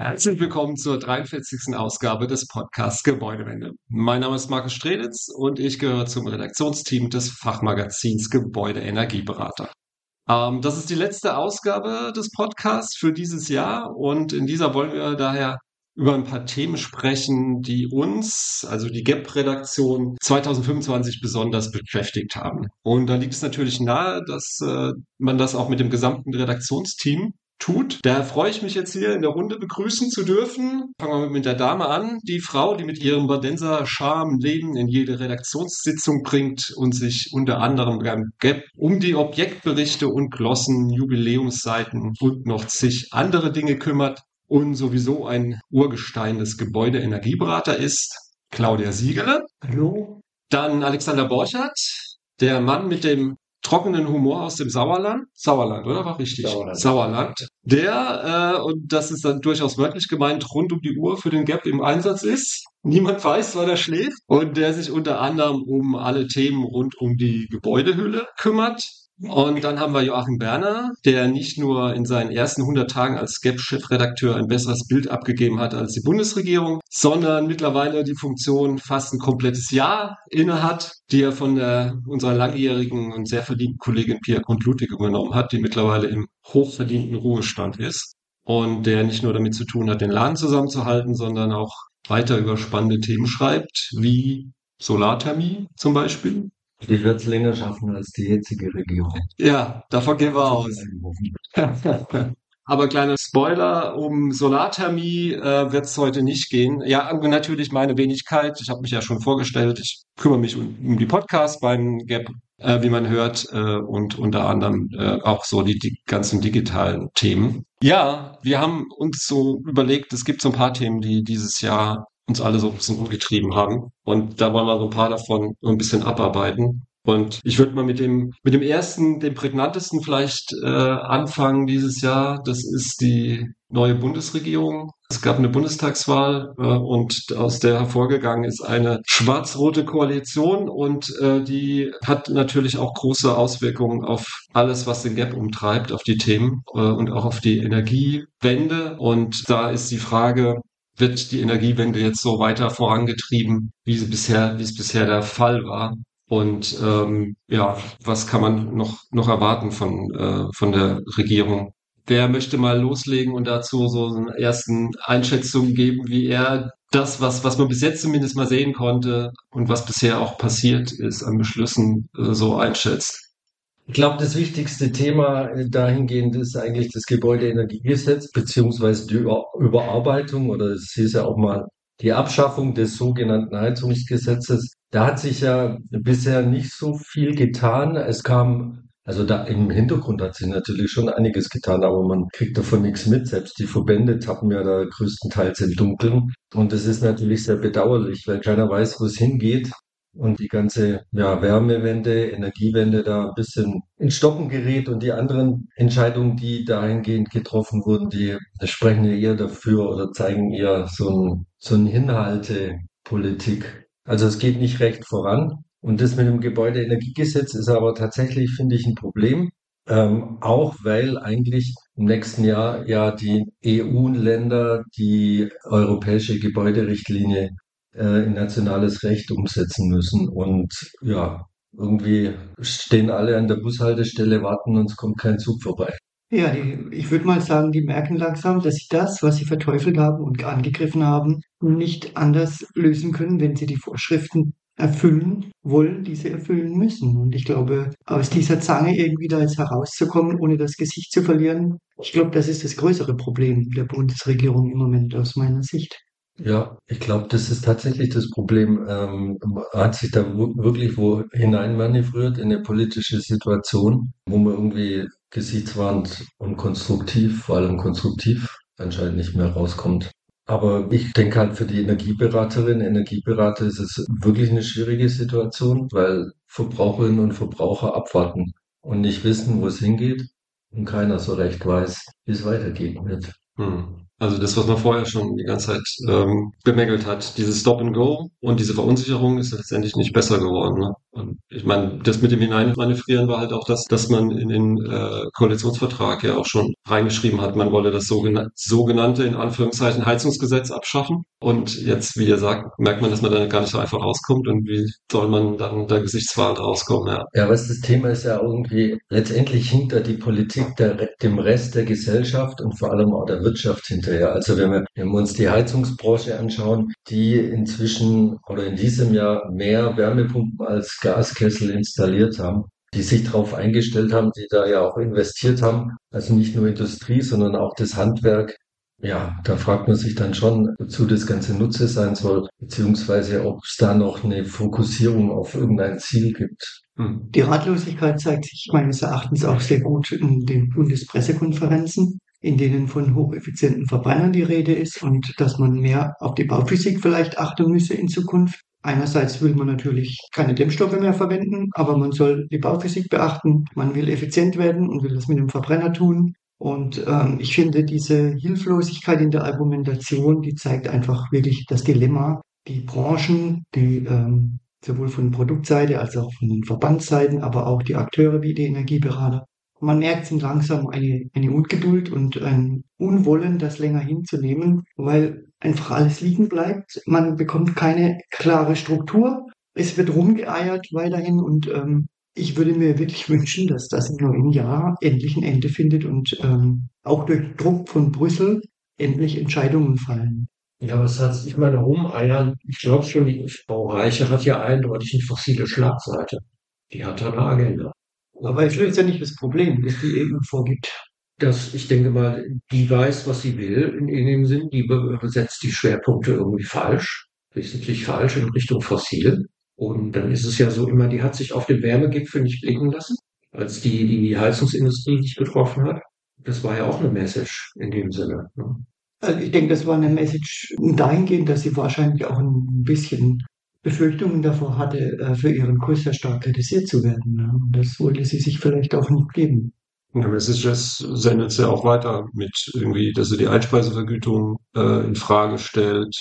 Herzlich willkommen zur 43. Ausgabe des Podcasts Gebäudewende. Mein Name ist Markus Strelitz und ich gehöre zum Redaktionsteam des Fachmagazins Gebäude Energieberater. Das ist die letzte Ausgabe des Podcasts für dieses Jahr und in dieser wollen wir daher über ein paar Themen sprechen, die uns, also die GEP-Redaktion 2025 besonders beschäftigt haben. Und da liegt es natürlich nahe, dass man das auch mit dem gesamten Redaktionsteam tut. Daher freue ich mich jetzt hier in der Runde begrüßen zu dürfen. Fangen wir mit der Dame an. Die Frau, die mit ihrem Badenser Charme Leben in jede Redaktionssitzung bringt und sich unter anderem beim GEP um die Objektberichte und Glossen, Jubiläumsseiten und noch zig andere Dinge kümmert und sowieso ein Urgestein des Gebäudeenergieberater ist. Claudia Siegele. Hallo. Dann Alexander Borchardt, der Mann mit dem trockenen Humor aus dem Sauerland. Sauerland, oder? War richtig. Sauerland. Der, und das ist dann durchaus wörtlich gemeint, rund um die Uhr für den GEP im Einsatz ist. Niemand weiß, wann er schläft. Und der sich unter anderem um alle Themen rund um die Gebäudehülle kümmert. Und dann haben wir Joachim Berner, der nicht nur in seinen ersten 100 Tagen als GEP-Chefredakteur ein besseres Bild abgegeben hat als die Bundesregierung, sondern mittlerweile die Funktion fast ein komplettes Jahr innehat, die er von unserer langjährigen und sehr verdienten Kollegin Pia Grundlutig übernommen hat, die mittlerweile im hochverdienten Ruhestand ist und der nicht nur damit zu tun hat, den Laden zusammenzuhalten, sondern auch weiter über spannende Themen schreibt, wie Solarthermie zum Beispiel. Ich werde es länger schaffen als die jetzige Regierung. Ja, davon gehen wir aus. Aber kleiner Spoiler, um Solarthermie wird es heute nicht gehen. Ja, natürlich meine Wenigkeit. Ich habe mich ja schon vorgestellt. Ich kümmere mich um die Podcasts beim GEP, wie man hört, und unter anderem auch so die ganzen digitalen Themen. Ja, wir haben uns so überlegt, es gibt so ein paar Themen, die dieses Jahr uns alle so ein bisschen umgetrieben haben. Und da wollen wir so ein paar davon so ein bisschen abarbeiten. Und ich würde mal mit dem ersten, dem prägnantesten vielleicht anfangen dieses Jahr. Das ist die neue Bundesregierung. Es gab eine Bundestagswahl und aus der hervorgegangen ist eine schwarz-rote Koalition und die hat natürlich auch große Auswirkungen auf alles, was den GEP umtreibt, auf die Themen und auch auf die Energiewende. Und da ist die Frage, wird die Energiewende jetzt so weiter vorangetrieben, wie es bisher der Fall war? Und ja, was kann man noch erwarten von der Regierung? Wer möchte mal loslegen und dazu so eine ersten Einschätzung geben, wie er das, was man bis jetzt zumindest mal sehen konnte und was bisher auch passiert ist an Beschlüssen, so einschätzt? Ich glaube, das wichtigste Thema dahingehend ist eigentlich das Gebäudeenergiegesetz beziehungsweise die Überarbeitung oder es hieß ja auch mal die Abschaffung des sogenannten Heizungsgesetzes. Da hat sich ja bisher nicht so viel getan. Also da im Hintergrund hat sich natürlich schon einiges getan, aber man kriegt davon nichts mit. Selbst die Verbände tappen ja da größtenteils im Dunkeln. Und das ist natürlich sehr bedauerlich, weil keiner weiß, wo es hingeht. Und die ganze Wärmewende, Energiewende da ein bisschen ins Stocken gerät und die anderen Entscheidungen, die dahingehend getroffen wurden, die sprechen ja eher dafür oder zeigen eher so ein Hinhaltepolitik. Also es geht nicht recht voran. Und das mit dem Gebäudeenergiegesetz ist aber tatsächlich, finde ich, ein Problem. Auch weil eigentlich im nächsten Jahr ja die EU-Länder die europäische Gebäuderichtlinie in nationales Recht umsetzen müssen. Und ja, irgendwie stehen alle an der Bushaltestelle, warten und es kommt kein Zug vorbei. Ja, ich würde mal sagen, die merken langsam, dass sie das, was sie verteufelt haben und angegriffen haben, nicht anders lösen können, wenn sie die Vorschriften erfüllen wollen, die sie erfüllen müssen. Und ich glaube, aus dieser Zange irgendwie da jetzt herauszukommen, ohne das Gesicht zu verlieren, ich glaube, das ist das größere Problem der Bundesregierung im Moment aus meiner Sicht. Ja, ich glaube, das ist tatsächlich das Problem. Man hat sich da wirklich wo hineinmanövriert in eine politische Situation, wo man irgendwie gesichtswahrend und konstruktiv, vor allem konstruktiv, anscheinend nicht mehr rauskommt. Aber ich denke halt für die Energieberaterinnen, Energieberater ist es wirklich eine schwierige Situation, weil Verbraucherinnen und Verbraucher abwarten und nicht wissen, wo es hingeht und keiner so recht weiß, wie es weitergehen wird. Also das, was man vorher schon die ganze Zeit bemängelt hat, dieses Stop and Go und diese Verunsicherung ist letztendlich nicht besser geworden. Ne? Und ich meine, das mit dem Hineinmanövrieren war halt auch das, dass man in den Koalitionsvertrag ja auch schon reingeschrieben hat, man wolle das sogenannte in Anführungszeichen Heizungsgesetz abschaffen. Und jetzt, wie ihr sagt, merkt man, dass man da gar nicht so einfach rauskommt. Und wie soll man dann da gesichtswahrend rauskommen? Ja. Ja, was das Thema ist ja irgendwie, letztendlich hinkt da die Politik dem Rest der Gesellschaft und vor allem auch der Wirtschaft hinterher. Also wenn wir uns die Heizungsbranche anschauen, die inzwischen oder in diesem Jahr mehr Wärmepumpen als Gaskessel installiert haben, die sich darauf eingestellt haben, die da ja auch investiert haben, also nicht nur Industrie, sondern auch das Handwerk. Ja, da fragt man sich dann schon, wozu das Ganze Nutze sein soll, beziehungsweise ob es da noch eine Fokussierung auf irgendein Ziel gibt. Die Ratlosigkeit zeigt sich meines Erachtens auch sehr gut in den Bundespressekonferenzen, in denen von hocheffizienten Verbrennern die Rede ist und dass man mehr auf die Bauphysik vielleicht achten müsse in Zukunft. Einerseits will man natürlich keine Dämmstoffe mehr verwenden, aber man soll die Bauphysik beachten. Man will effizient werden und will das mit dem Verbrenner tun. Und ich finde, diese Hilflosigkeit in der Argumentation, die zeigt einfach wirklich das Dilemma. Die Branchen, die sowohl von Produktseite als auch von den Verbandsseiten, aber auch die Akteure wie die Energieberater. Man merkt sind langsam eine Ungeduld und ein Unwollen, das länger hinzunehmen, weil einfach alles liegen bleibt. Man bekommt keine klare Struktur. Es wird rumgeeiert weiterhin und ich würde mir wirklich wünschen, dass das im neuen Jahr endlich ein Ende findet und auch durch Druck von Brüssel endlich Entscheidungen fallen. Ja, was heißt, ich meine, rumeiern, ich glaube schon, die Frau Reiche hat ja eindeutig eine fossile Schlagseite. Die hat da eine Agenda. Aber es löst ja nicht das Problem, das die EU vorgibt. Ich denke mal, die weiß, was sie will in dem Sinn, die setzt die Schwerpunkte irgendwie falsch, wesentlich falsch in Richtung fossil. Und dann ist es ja so immer, die hat sich auf dem Wärmegipfel nicht blicken lassen, als die Heizungsindustrie nicht getroffen hat. Das war ja auch eine Message in dem Sinne. Ne? Also ich denke, das war eine Message dahingehend, dass sie wahrscheinlich auch ein bisschen Befürchtungen davor hatte, für ihren Kurs sehr stark kritisiert zu werden. Ne? Und das wollte sie sich vielleicht auch nicht geben. Ja, Messages sendet sie auch weiter mit irgendwie, dass sie die Einspeisevergütung in Frage stellt,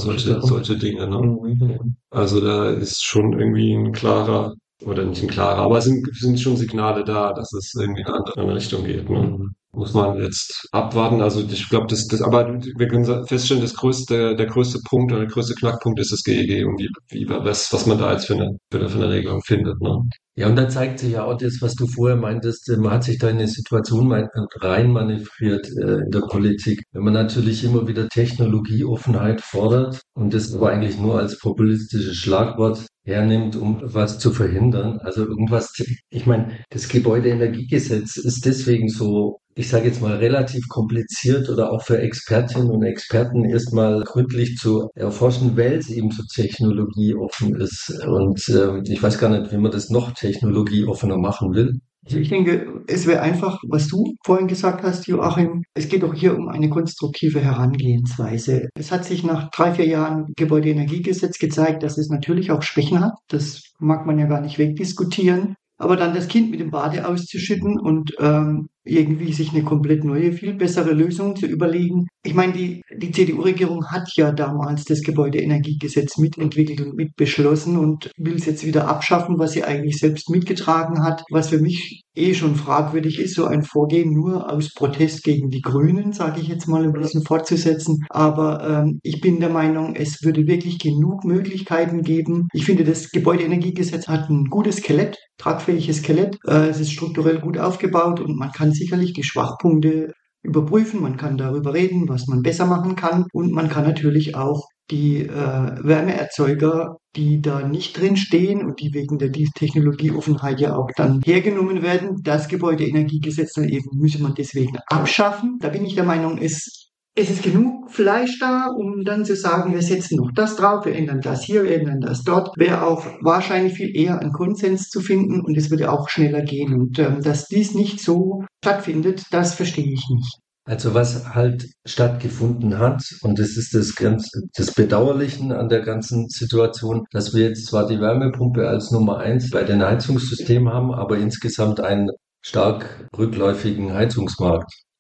solche Dinge. Ne? Mhm. Also da ist schon irgendwie ein klarer, oder nicht ein klarer, aber es sind schon Signale da, dass es irgendwie in eine andere Richtung geht. Ne? Muss man jetzt abwarten. Also ich glaube, aber wir können feststellen, der größte Punkt oder der größte Knackpunkt ist das GEG und was man da jetzt für eine Regelung findet. Ne? Ja, und dann zeigt sich ja auch das, was du vorher meintest, man hat sich da in eine Situation reinmanövriert in der Politik. Wenn man natürlich immer wieder Technologieoffenheit fordert und das aber eigentlich nur als populistisches Schlagwort hernimmt, um was zu verhindern. Also irgendwas, ich meine, das Gebäudeenergiegesetz ist deswegen so, ich sage jetzt mal, relativ kompliziert oder auch für Expertinnen und Experten erstmal gründlich zu erforschen, weil es eben so technologieoffen ist. Und ich weiß gar nicht, wie man das noch technologieoffener machen will. Also ich denke, es wäre einfach, was du vorhin gesagt hast, Joachim, es geht doch hier um eine konstruktive Herangehensweise. Es hat sich nach 3, 4 Jahren Gebäudeenergiegesetz gezeigt, dass es natürlich auch Schwächen hat. Das mag man ja gar nicht wegdiskutieren. Aber dann das Kind mit dem Bade auszuschütten und irgendwie sich eine komplett neue, viel bessere Lösung zu überlegen. Ich meine, die CDU-Regierung hat ja damals das Gebäudeenergiegesetz mitentwickelt und mitbeschlossen und will es jetzt wieder abschaffen, was sie eigentlich selbst mitgetragen hat. Was für mich schon fragwürdig ist, so ein Vorgehen nur aus Protest gegen die Grünen, sage ich jetzt mal, ein bisschen fortzusetzen. Aber ich bin der Meinung, es würde wirklich genug Möglichkeiten geben. Ich finde, das Gebäudeenergiegesetz hat ein gutes Skelett, tragfähiges Skelett. Es ist strukturell gut aufgebaut und man kann sicherlich die Schwachpunkte überprüfen, man kann darüber reden, was man besser machen kann und man kann natürlich auch die Wärmeerzeuger, die da nicht drin stehen und die wegen der Technologieoffenheit ja auch dann hergenommen werden, das Gebäudeenergiegesetz dann eben müsse man deswegen abschaffen. Da bin ich der Meinung, es ist genug Fleisch da, um dann zu sagen, wir setzen noch das drauf, wir ändern das hier, wir ändern das dort. Wäre auch wahrscheinlich viel eher ein Konsens zu finden und es würde auch schneller gehen. Und dass dies nicht so stattfindet, das verstehe ich nicht. Also was halt stattgefunden hat, und das ist das Bedauerliche an der ganzen Situation, dass wir jetzt zwar die Wärmepumpe als Nummer 1 bei den Heizungssystemen haben, aber insgesamt einen stark rückläufigen Heizungsmarkt.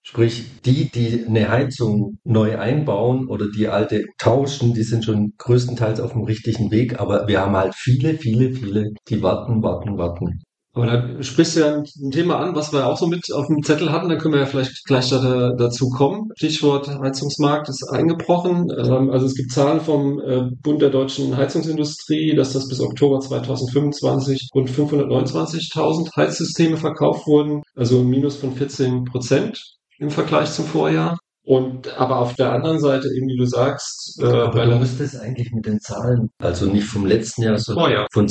Sprich, die eine Heizung neu einbauen oder die alte tauschen, die sind schon größtenteils auf dem richtigen Weg, aber wir haben halt viele, die warten. Aber da sprichst du ja ein Thema an, was wir auch so mit auf dem Zettel hatten. Da können wir ja vielleicht gleich dazu kommen. Stichwort Heizungsmarkt ist eingebrochen. Also es gibt Zahlen vom Bund der deutschen Heizungsindustrie, dass das bis Oktober 2025 rund 529.000 Heizsysteme verkauft wurden. Also ein Minus von 14% im Vergleich zum Vorjahr. Und aber auf der anderen Seite, eben wie du sagst, Aber du musst es eigentlich mit den Zahlen, also nicht vom letzten Jahr, sondern Vorjahr. von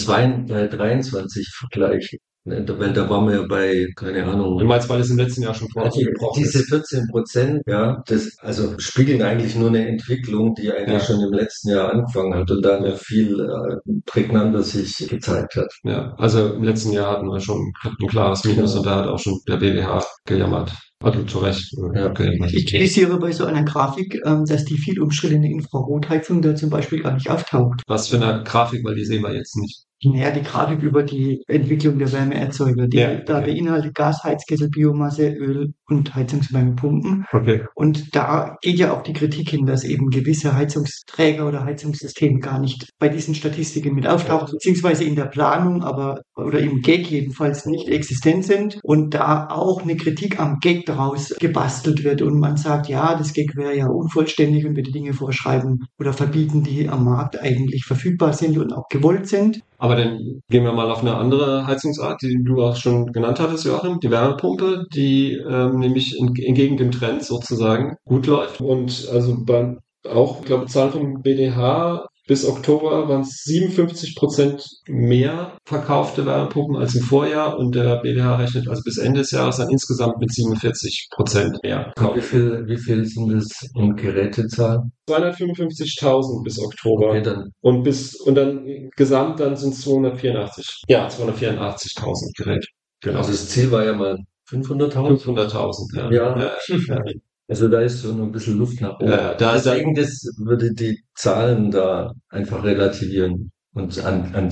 23 vergleichen. Ne, weil da waren wir ja bei, keine Du Ahnung, meinst, weil es im letzten Jahr schon also vorgebrochen diese ist. 14%, ja, das, also spiegeln eigentlich nur eine Entwicklung, die eigentlich Ja. schon im letzten Jahr angefangen hat und da Ja. viel prägnanter sich gezeigt hat. Ja, also im letzten Jahr hatten wir schon ein klares Minus Ja. und da hat auch schon der BWH gejammert. Also zu Recht Ja. gejammert. Ich kritisiere bei so einer Grafik, dass die viel umstrittene Infrarotheizung da zum Beispiel gar nicht auftaucht. Was für eine Grafik, weil die sehen wir jetzt nicht. Naja, die Grafik über die Entwicklung der Wärmeerzeuger, die Ja, da okay. beinhaltet Gas, Heizkessel, Biomasse, Öl und Heizungswärmepumpen. Okay. Und da geht ja auch die Kritik hin, dass eben gewisse Heizungsträger oder Heizungssysteme gar nicht bei diesen Statistiken mit auftauchen, beziehungsweise in der Planung, aber oder im GEG jedenfalls nicht existent sind. Und da auch eine Kritik am GEG daraus gebastelt wird und man sagt, ja, das GEG wäre ja unvollständig und würde Dinge vorschreiben oder verbieten, die am Markt eigentlich verfügbar sind und auch gewollt sind. Aber dann gehen wir mal auf eine andere Heizungsart, die du auch schon genannt hattest, Joachim, die Wärmepumpe, die nämlich entgegen dem Trend sozusagen gut läuft. Und also auch, ich glaube, Zahlen vom BDH bis Oktober waren es 57% mehr verkaufte Wärmepumpen als im Vorjahr und der BDH rechnet also bis Ende des Jahres dann insgesamt mit 47% mehr. Wie viel sind das in Gerätezahl? 255.000 bis Oktober. Okay, dann Und dann gesamt dann sind es 284. Ja, 284.000 Geräte. Genau. also das Ziel war ja mal 500.000. 500.000, ja. Ja. Ja. Also da ist so noch ein bisschen Luft nach oben. Ja, Deswegen, das würde die Zahlen da einfach relativieren und an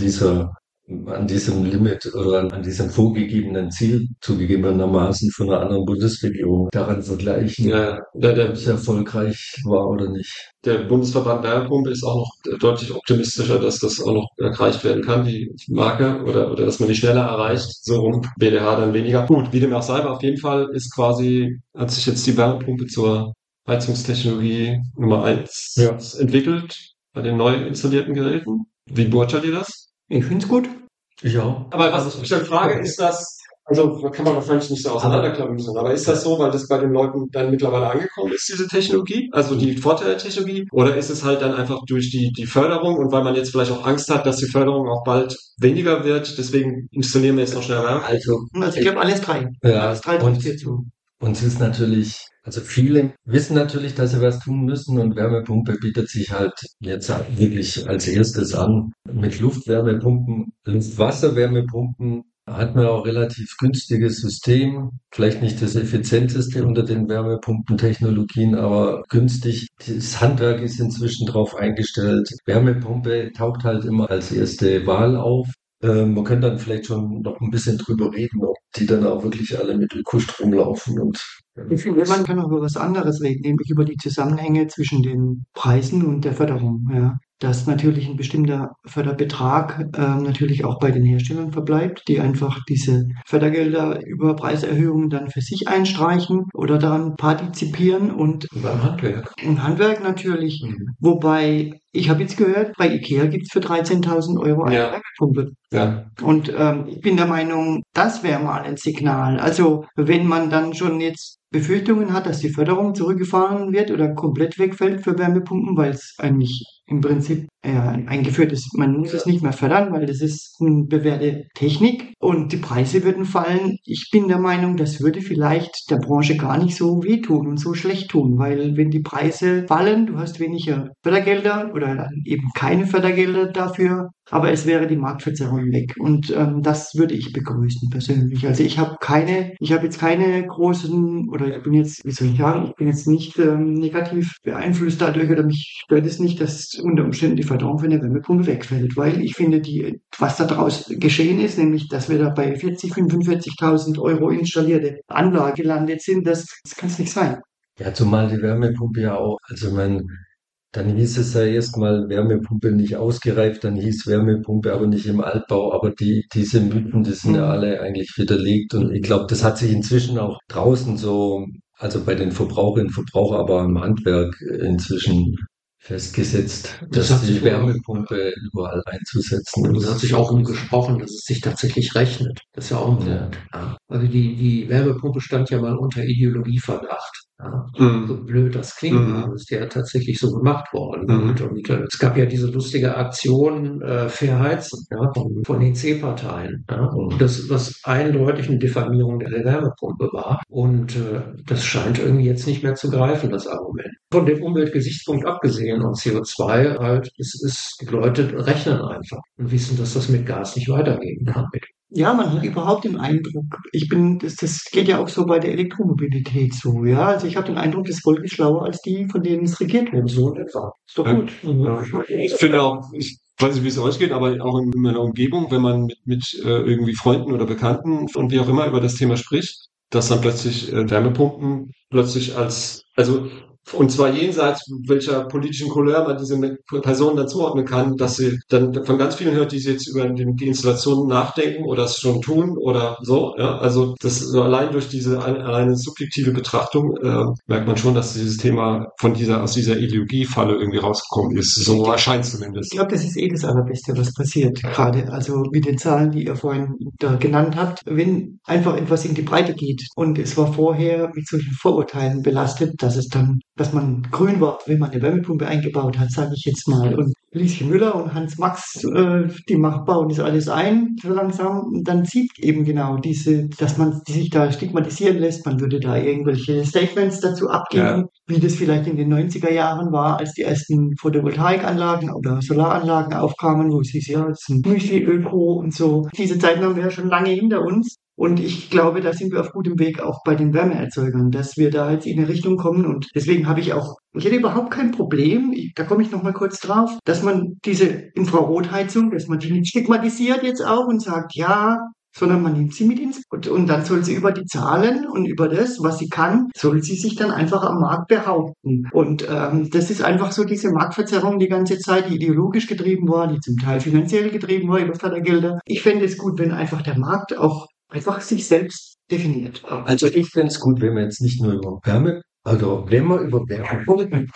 diesem Limit oder an diesem vorgegebenen Ziel zugegebenermaßen von einer anderen Bundesregierung daran vergleichen, ja, ob es erfolgreich war oder nicht. der Bundesverband Wärmepumpe ist auch noch deutlich optimistischer, dass das auch noch erreicht werden kann, die Marke, oder dass man die schneller erreicht, so rum, BDH dann weniger. Gut, wie dem auch sei, aber auf jeden Fall hat sich jetzt die Wärmepumpe zur Heizungstechnologie Nummer 1 Ja. entwickelt bei den neu installierten Geräten. Wie beurteilt ihr das? Ich finde es gut. Ja. Aber was ich dann frage, ist das, also kann man wahrscheinlich nicht so auseinanderklamüsern, aber ist das so, weil das bei den Leuten dann mittlerweile angekommen ist, diese Technologie, also die Vorteile der Technologie, oder ist es halt dann einfach durch die Förderung und weil man jetzt vielleicht auch Angst hat, dass die Förderung auch bald weniger wird, deswegen installieren wir jetzt noch schnell Wärme? Also Also ich glaube, alles drei. Ja, Alles drei trifft hier zu. und es ist natürlich, also viele wissen natürlich, dass sie was tun müssen und Wärmepumpe bietet sich halt jetzt wirklich als erstes an. Mit Luftwärmepumpen, Luftwasserwärmepumpen hat man auch relativ günstiges System. Vielleicht nicht das effizienteste unter den Wärmepumpentechnologien, aber günstig. Das Handwerk ist inzwischen drauf eingestellt. Wärmepumpe taucht halt immer als erste Wahl auf. Man könnte dann vielleicht schon noch ein bisschen drüber reden, ob die dann auch wirklich alle mit Ökostrom laufen und Man kann auch über was anderes reden, nämlich über die Zusammenhänge zwischen den Preisen und der Förderung. Ja. Dass natürlich ein bestimmter Förderbetrag natürlich auch bei den Herstellern verbleibt, die einfach diese Fördergelder über Preiserhöhungen dann für sich einstreichen oder daran partizipieren und beim Handwerk. im Handwerk natürlich. Wobei, ich habe jetzt gehört, bei IKEA gibt es für 13.000 Euro eine Ja. Wärmepumpe. Ja. Und ich bin der Meinung, das wäre mal ein Signal. Also wenn man dann schon jetzt Befürchtungen hat, dass die Förderung zurückgefahren wird oder komplett wegfällt für Wärmepumpen, weil es eigentlich im Prinzip eingeführt ist, man muss es nicht mehr fördern, weil das ist eine bewährte Technik und die Preise würden fallen. Ich bin der Meinung, das würde vielleicht der Branche gar nicht so wehtun und so schlecht tun, weil wenn die Preise fallen, du hast weniger Fördergelder oder dann eben keine Fördergelder dafür aber es wäre die Marktverzerrung weg. Und das würde ich begrüßen persönlich. Also ich habe jetzt keine großen, oder ich bin jetzt, wie soll ich sagen, ich bin jetzt nicht negativ beeinflusst dadurch, oder mich stört es nicht, dass unter Umständen die Förderung für eine Wärmepumpe wegfällt, weil ich finde, was da draus geschehen ist, nämlich, dass wir da bei 45.000 Euro installierte Anlage gelandet sind, das kann es nicht sein. Ja, zumal die Wärmepumpe ja auch, also dann hieß es ja erstmal Wärmepumpe nicht ausgereift, dann hieß Wärmepumpe aber nicht im Altbau, aber diese Mythen, die sind ja alle eigentlich widerlegt und ich glaube, das hat sich inzwischen auch draußen so, also bei den Verbraucherinnen und Verbrauchern, aber im Handwerk inzwischen festgesetzt, Das dass hat die sich Wärmepumpe überall einzusetzen Und es hat ist. sich auch umgesprochen, dass es sich tatsächlich rechnet. Das ist ja auch ein Ja. Punkt. Ja. Also die Wärmepumpe stand ja mal unter Ideologieverdacht. Ja. So Mhm. blöd das klingt, Mhm. aber es ist ja tatsächlich so gemacht worden. Mhm. Und es gab ja diese lustige Aktion Fair Heizen, ja, von den C-Parteien. Ja. Und das, was eindeutig eine Diffamierung der Wärmepumpe war. Und das scheint irgendwie jetzt nicht mehr zu greifen, das Argument. Von dem Umweltgesichtspunkt abgesehen und CO2 halt, die Leute rechnen einfach und wissen, dass das mit Gas nicht weitergehen kann. Ja, man hat überhaupt den Eindruck, das geht ja auch so bei der Elektromobilität so, ja. Also ich habe den Eindruck, das Volk ist schlauer als die, von denen es regiert wird. So in etwa. Ist doch Ja. gut. Ich finde auch, ich weiß nicht, wie es euch geht, aber auch in meiner Umgebung, wenn man mit irgendwie Freunden oder Bekannten und wie auch immer über das Thema spricht, dass dann plötzlich Wärmepumpen plötzlich also und zwar jenseits welcher politischen Couleur man diese Personen dann zuordnen kann, dass sie dann von ganz vielen hört, die sie jetzt über die Installation nachdenken oder es schon tun oder so. Ja, also das so allein durch diese eine subjektive Betrachtung merkt man schon, dass dieses Thema aus dieser Ideologiefalle irgendwie rausgekommen ist. So erscheint Ich zumindest. glaube, das ist das Allerbeste, was passiert gerade. Also mit den Zahlen, die ihr vorhin da genannt habt. Wenn einfach etwas in die Breite geht und es war vorher mit solchen Vorurteilen belastet, dass man grün war, wenn man eine Wärmepumpe eingebaut hat, sage ich jetzt mal. Und Lieschen Müller und Hans Max, bauen das alles ein, so langsam. Und dann sieht eben genau dass man sich da stigmatisieren lässt. Man würde da irgendwelche Statements dazu abgeben, wie das vielleicht in den 90er Jahren war, als die ersten Photovoltaikanlagen oder Solaranlagen aufkamen, wo es hieß, ja, das ist ein Müsli-Öko und so. Diese Zeiten haben wir ja schon lange hinter uns. Und ich glaube, da sind wir auf gutem Weg auch bei den Wärmeerzeugern, dass wir da jetzt in eine Richtung kommen. Und deswegen ich hätte überhaupt kein Problem, da komme ich noch mal kurz drauf, dass man diese Infrarotheizung, dass man die nicht stigmatisiert jetzt auch und sagt, ja, sondern man nimmt sie mit und dann soll sie über die Zahlen und über das, was sie kann, soll sie sich dann einfach am Markt behaupten. Und das ist einfach so diese Marktverzerrung die ganze Zeit, die ideologisch getrieben war, die zum Teil finanziell getrieben war über Fördergelder. Ich fände es gut, wenn einfach der Markt auch einfach sich selbst definiert. Also ich fände es gut, wenn wir jetzt nicht nur über wenn wir über Wärmepumpen,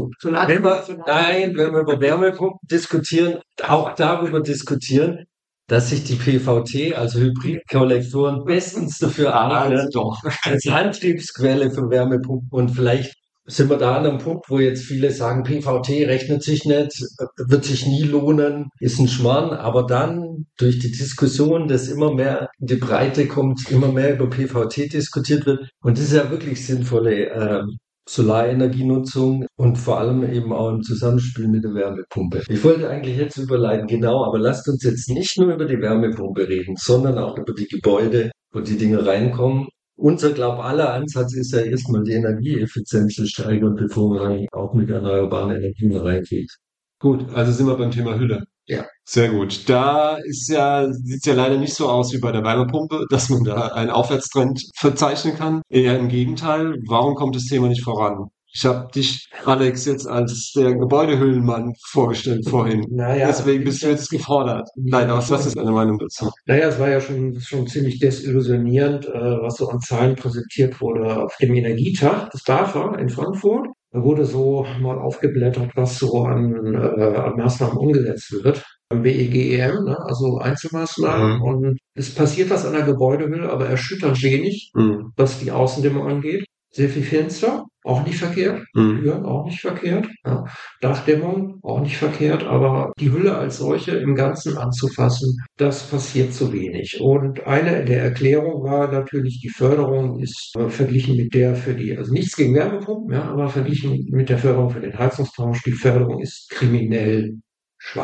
wenn wir über Wärmepumpen diskutieren, auch darüber diskutieren, dass sich die PVT, also Hybridkollektoren, bestens dafür eignen, als Antriebsquelle für Wärmepumpen. Und vielleicht sind wir da an einem Punkt, wo jetzt viele sagen, PVT rechnet sich nicht, wird sich nie lohnen, ist ein Schmarrn. Aber dann durch die Diskussion, dass immer mehr in die Breite kommt, immer mehr über PVT diskutiert wird. Und das ist ja wirklich sinnvolle Solarenergienutzung und vor allem eben auch im Zusammenspiel mit der Wärmepumpe. Ich wollte eigentlich jetzt überleiten, genau, aber lasst uns jetzt nicht nur über die Wärmepumpe reden, sondern auch über die Gebäude, wo die Dinge reinkommen. Unser, aller Ansatz ist ja erstmal die Energieeffizienz zu steigern, bevor man auch mit erneuerbaren Energien reingeht. Gut, also sind wir beim Thema Hülle. Ja. Sehr gut. Da sieht's ja leider nicht so aus wie bei der Wärmepumpe, dass man da einen Aufwärtstrend verzeichnen kann. Eher im Gegenteil. Warum kommt das Thema nicht voran? Ich habe dich, Alex, jetzt als der Gebäudehüllenmann vorgestellt vorhin. Naja, deswegen bist du jetzt gefordert. Nein, aber was ist deine Meinung dazu? Naja, es war ja schon ziemlich desillusionierend, was so an Zahlen präsentiert wurde auf dem Energietag des BAFA in Frankfurt. Da wurde so mal aufgeblättert, was so an Maßnahmen umgesetzt wird. Beim BEGEM, ne, also Einzelmaßnahmen. Und es passiert was an der Gebäudehülle, aber erschütternd wenig, was die Außendämmung angeht. Sehr viel Fenster, auch nicht verkehrt. Türen, auch nicht verkehrt. Ja. Dachdämmung, auch nicht verkehrt. Aber die Hülle als solche im Ganzen anzufassen, das passiert zu wenig. Und eine der Erklärungen war natürlich, die Förderung ist verglichen mit der also nichts gegen Wärmepumpen, ja, aber verglichen mit der Förderung für den Heizungstausch, die Förderung ist kriminell schwach.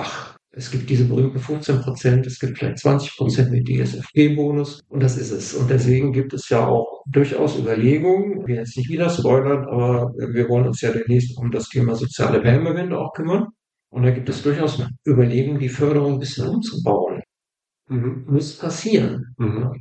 Es gibt diese berühmten 15%, es gibt vielleicht 20% mit DSFG-Bonus und das ist es. Und deswegen gibt es ja auch durchaus Überlegungen, wir jetzt nicht wieder spoilern, aber wir wollen uns ja demnächst um das Thema soziale Wärmewende auch kümmern. Und da gibt es durchaus Überlegungen, die Förderung ein bisschen umzubauen. Muss passieren.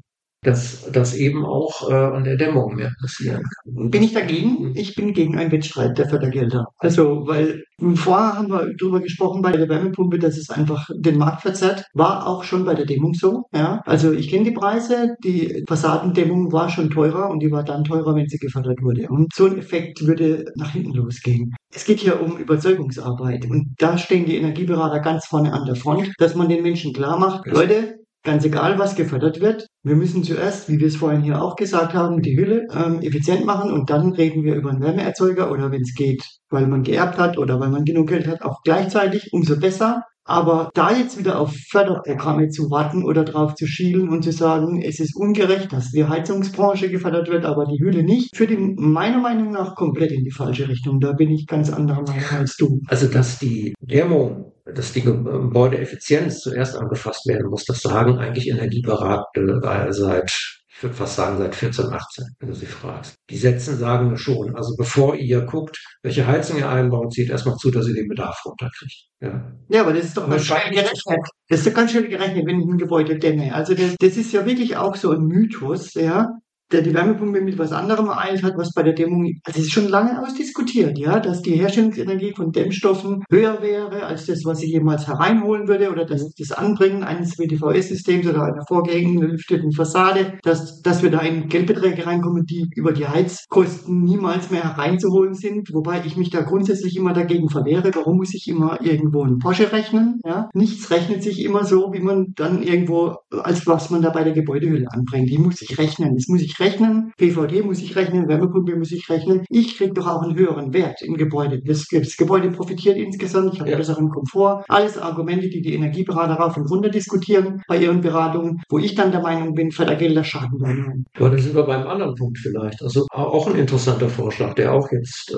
Dass das eben auch an der Dämmung mehr passieren kann. Bin ich dagegen? Ich bin gegen einen Wettstreit der Fördergelder. Also, weil vorher haben wir darüber gesprochen bei der Wärmepumpe, dass es einfach den Markt verzerrt. War auch schon bei der Dämmung so. Ja. Also ich kenne die Preise, die Fassadendämmung war schon teurer und die war dann teurer, wenn sie gefördert wurde. Und so ein Effekt würde nach hinten losgehen. Es geht hier um Überzeugungsarbeit und da stehen die Energieberater ganz vorne an der Front, dass man den Menschen klar macht, Leute, ganz egal, was gefördert wird. Wir müssen zuerst, wie wir es vorhin hier auch gesagt haben, die Hülle effizient machen und dann reden wir über einen Wärmeerzeuger oder wenn es geht, weil man geerbt hat oder weil man genug Geld hat, auch gleichzeitig, umso besser. Aber da jetzt wieder auf Förderprogramme zu warten oder drauf zu schielen und zu sagen, es ist ungerecht, dass die Heizungsbranche gefördert wird, aber die Hülle nicht, führt meiner Meinung nach komplett in die falsche Richtung. Da bin ich ganz anderer Meinung als du. Also, dass die Dämmung, dass die Gebäudeeffizienz zuerst angefasst werden muss, das sagen eigentlich Energieberater seit, ich würde fast sagen, seit 14, 18, wenn du sie fragst. Die sagen schon, also bevor ihr guckt, welche Heizung ihr einbaut, zieht erstmal zu, dass ihr den Bedarf runterkriegt. Ja, aber das ist doch ganz schnell gerechnet. Das ist doch ganz schnell gerechnet, wenn ich ein Gebäude dämme. Also das ist ja wirklich auch so ein Mythos, ja, der die Wärmepumpe mit was anderem ereilt hat, was bei der Dämmung, also es ist schon lange ausdiskutiert, ja, dass die Herstellungsenergie von Dämmstoffen höher wäre als das, was sie jemals hereinholen würde oder das Anbringen eines WDVS-Systems oder einer vorgängigen gelüfteten Fassade, dass wir da in Geldbeträge reinkommen, die über die Heizkosten niemals mehr hereinzuholen sind, wobei ich mich da grundsätzlich immer dagegen verwehre. Warum muss ich immer irgendwo einen Porsche rechnen? Ja? Nichts rechnet sich immer so, wie man dann irgendwo, als was man da bei der Gebäudehülle anbringt. Die muss ich rechnen. Das muss ich rechnen, PVD muss ich rechnen, Wärmepumpe muss ich rechnen. Ich kriege doch auch einen höheren Wert im Gebäude. Das Gebäude profitiert insgesamt, ich habe besseren Komfort. Alles Argumente, die die Energieberater rauf und runter diskutieren bei ihren Beratungen, wo ich dann der Meinung bin, Fördergelder schaden werden. Aber dann sind wir beim anderen Punkt vielleicht. Also auch ein interessanter Vorschlag, der auch jetzt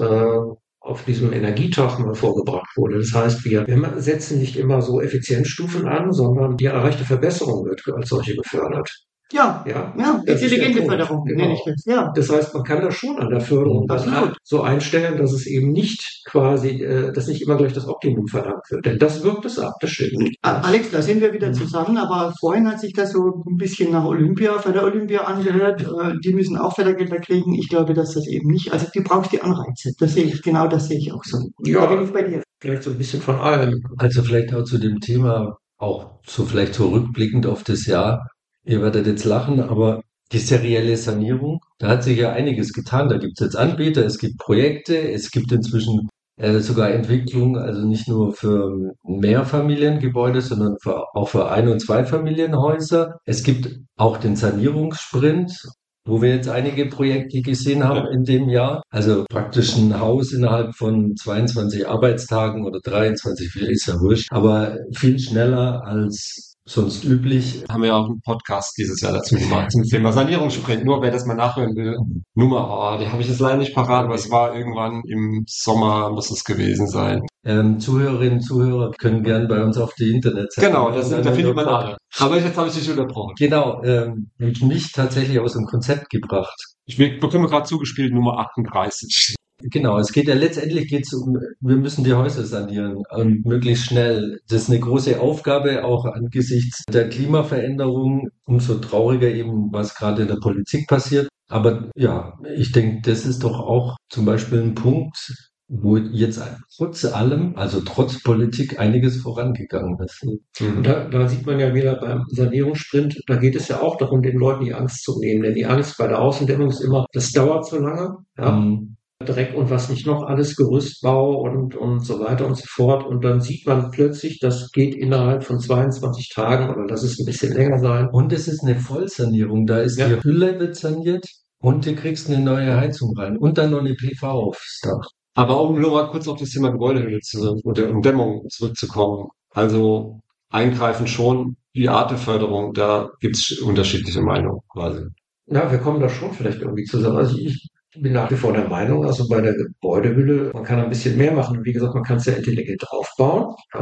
auf diesem Energietag mal vorgebracht wurde. Das heißt, wir setzen nicht immer so Effizienzstufen an, sondern die erreichte Verbesserung wird als solche gefördert. Ja, intelligente Förderung nenne ich das. Ja. Das heißt, man kann das schon an der Förderung so einstellen, dass es eben nicht quasi, dass nicht immer gleich das Optimum verlangt wird. Denn das wirkt es ab, das stimmt. Alex, da sind wir wieder zusammen, aber vorhin hat sich das so ein bisschen nach Förder-Olympia angehört. Die müssen auch Fördergelder kriegen. Ich glaube, dass das eben nicht, also du brauchst die Anreize. Das sehe ich auch so. Ja, da bin ich bei dir. Vielleicht so ein bisschen von allem. Also vielleicht auch zu dem Thema, auch so vielleicht so rückblickend auf das Jahr. Ihr werdet jetzt lachen, aber die serielle Sanierung, da hat sich ja einiges getan. Da gibt es jetzt Anbieter, es gibt Projekte, es gibt inzwischen sogar Entwicklung, also nicht nur für Mehrfamiliengebäude, sondern auch für Ein- und Zweifamilienhäuser. Es gibt auch den Sanierungssprint, wo wir jetzt einige Projekte gesehen haben in dem Jahr. Also praktisch ein Haus innerhalb von 22 Arbeitstagen oder 23, ist ja wurscht, aber viel schneller als sonst üblich. Haben wir auch einen Podcast dieses Jahr dazu gemacht zum Thema Sanierungssprint. Nur wer das mal nachhören will, Nummer, die habe ich jetzt leider nicht parat, aber es war irgendwann im Sommer, muss es gewesen sein. Zuhörerinnen und Zuhörer können gern bei uns auf die Internetseite. Genau, da findet man alle. Aber jetzt habe ich dich unterbrochen. Genau, mich tatsächlich aus dem Konzept gebracht. Ich bekomme gerade zugespielt Nummer 38. Genau, es geht ja letztendlich wir müssen die Häuser sanieren und möglichst schnell. Das ist eine große Aufgabe, auch angesichts der Klimaveränderung. Umso trauriger eben, was gerade in der Politik passiert. Aber ja, ich denke, das ist doch auch zum Beispiel ein Punkt, wo jetzt trotz allem, also trotz Politik, einiges vorangegangen ist. Und da sieht man ja wieder beim Sanierungssprint, da geht es ja auch darum, den Leuten die Angst zu nehmen. Denn die Angst bei der Außendämmung ist immer, das dauert so lange. Ja. Dreck und was nicht noch alles, Gerüstbau und so weiter und so fort. Und dann sieht man plötzlich, das geht innerhalb von 22 Tagen oder lass es ein bisschen länger sein. Und es ist eine Vollsanierung. Da ist die Hülle wird saniert und du kriegst eine neue Heizung rein und dann noch eine PV aufs Dach. Aber auch nur mal kurz auf das Thema Gebäudehülle und Dämmung zurückzukommen. Also eingreifen schon, die Art der Förderung, da gibt's unterschiedliche Meinungen quasi. Ja, wir kommen da schon vielleicht irgendwie zusammen. Also ich bin nach wie vor der Meinung, also bei der Gebäudehülle, man kann ein bisschen mehr machen. Und wie gesagt, man kann es ja intelligent aufbauen. Ja.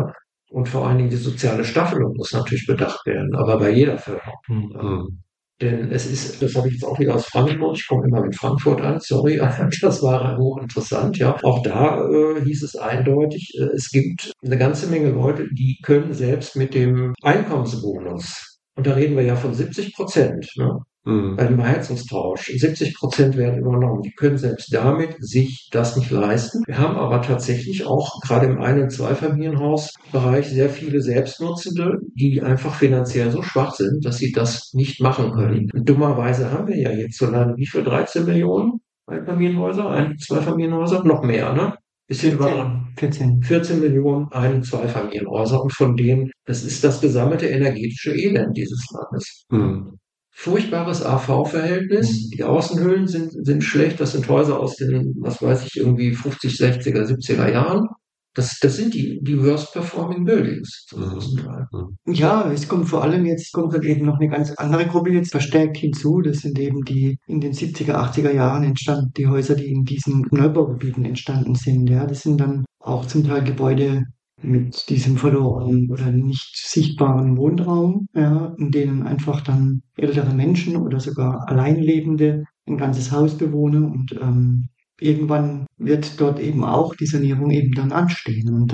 Und vor allen Dingen die soziale Staffelung muss natürlich bedacht werden, aber bei jeder Förderung. Mhm. Denn es ist, das habe ich jetzt auch wieder aus Frankfurt, ich komme immer mit Frankfurt an, sorry, aber das war hochinteressant, ja. Auch da hieß es eindeutig, es gibt eine ganze Menge Leute, die können selbst mit dem Einkommensbonus, und da reden wir ja von 70%, ne? Bei dem Heizungstausch. 70% werden übernommen. Die können selbst damit sich das nicht leisten. Wir haben aber tatsächlich auch gerade im Ein- und Zweifamilienhausbereich sehr viele Selbstnutzende, die einfach finanziell so schwach sind, dass sie das nicht machen können. Und dummerweise haben wir ja jetzt so lange, wie viel? 13 Millionen Einfamilienhäuser, Zweifamilienhäuser? Noch mehr, ne? Bisschen über 14 Millionen Zweifamilienhäuser. Und von denen, das ist das gesammelte energetische Elend dieses Landes. Furchtbares AV-Verhältnis. Die Außenhüllen sind schlecht. Das sind Häuser aus den, was weiß ich, irgendwie 50, 60er, 70er Jahren. Das sind die worst performing buildings zum großen Teil. Ja, es kommt vor allem jetzt, kommt halt eben noch eine ganz andere Gruppe jetzt verstärkt hinzu. Das sind eben die in den 70er, 80er Jahren entstanden, die Häuser, die in diesen Neubaugebieten entstanden sind. Ja, das sind dann auch zum Teil Gebäude mit diesem verlorenen oder nicht sichtbaren Wohnraum, ja, in denen einfach dann ältere Menschen oder sogar Alleinlebende ein ganzes Haus bewohnen und irgendwann wird dort eben auch die Sanierung eben dann anstehen. Und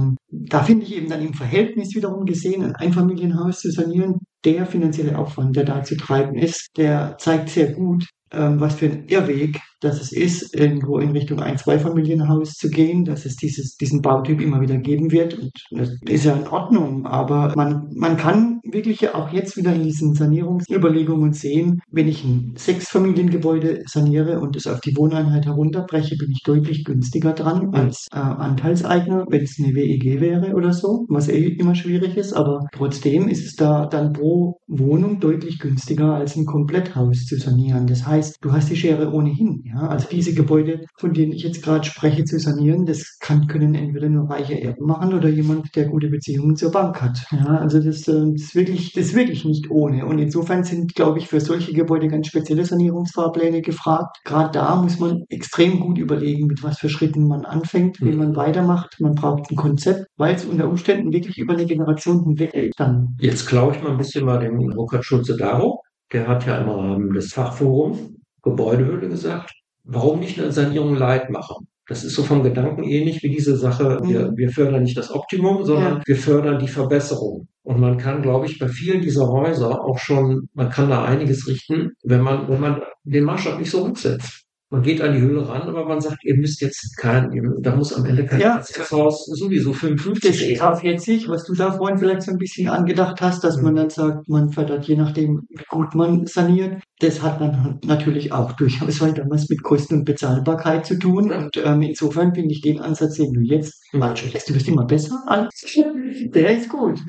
da finde ich eben dann im Verhältnis wiederum gesehen, ein Einfamilienhaus zu sanieren, der finanzielle Aufwand, der da zu treiben ist, der zeigt sehr gut, was für ein Irrweg dass es ist, irgendwo in Richtung ein-, Zweifamilienhaus zu gehen, dass es diesen Bautyp immer wieder geben wird. Und das ist ja in Ordnung, aber man kann wirklich ja auch jetzt wieder in diesen Sanierungsüberlegungen sehen, wenn ich ein Sechsfamiliengebäude saniere und es auf die Wohneinheit herunterbreche, bin ich deutlich günstiger dran als Anteilseigner, wenn es eine WEG wäre oder so, was immer schwierig ist, aber trotzdem ist es da dann pro Wohnung deutlich günstiger als ein Kompletthaus zu sanieren. Das heißt, du hast die Schere ohnehin. Ja, also diese Gebäude, von denen ich jetzt gerade spreche, zu sanieren, können entweder nur reiche Erben machen oder jemand, der gute Beziehungen zur Bank hat. Ja, also das ist wirklich nicht ohne. Und insofern sind, glaube ich, für solche Gebäude ganz spezielle Sanierungsfahrpläne gefragt. Gerade da muss man extrem gut überlegen, mit was für Schritten man anfängt, wie man weitermacht. Man braucht ein Konzept, weil es unter Umständen wirklich über eine Generation hinweg dann. Jetzt klaue ich mal ein bisschen mal dem Burkhard Schulze-Daro. Der hat ja im Rahmen des Fachforums Gebäudehülle gesagt, warum nicht eine Sanierung light machen? Das ist so vom Gedanken ähnlich wie diese Sache, wir fördern nicht das Optimum, sondern wir fördern die Verbesserung. Und man kann, glaube ich, bei vielen dieser Häuser auch schon, man kann da einiges richten, wenn man den Maßstab nicht so hochsetzt. Man geht an die Hülle ran, aber man sagt, ihr müsst jetzt da muss am Ende kein Haus sowieso 55 das K40, was du da vorhin vielleicht so ein bisschen angedacht hast, dass man dann sagt, man fördert je nachdem, wie gut man saniert. Das hat dann natürlich auch durchaus weiter was mit Kosten und Bezahlbarkeit zu tun. Und insofern finde ich den Ansatz, den du jetzt ansprichst, du bist immer besser als der ist gut.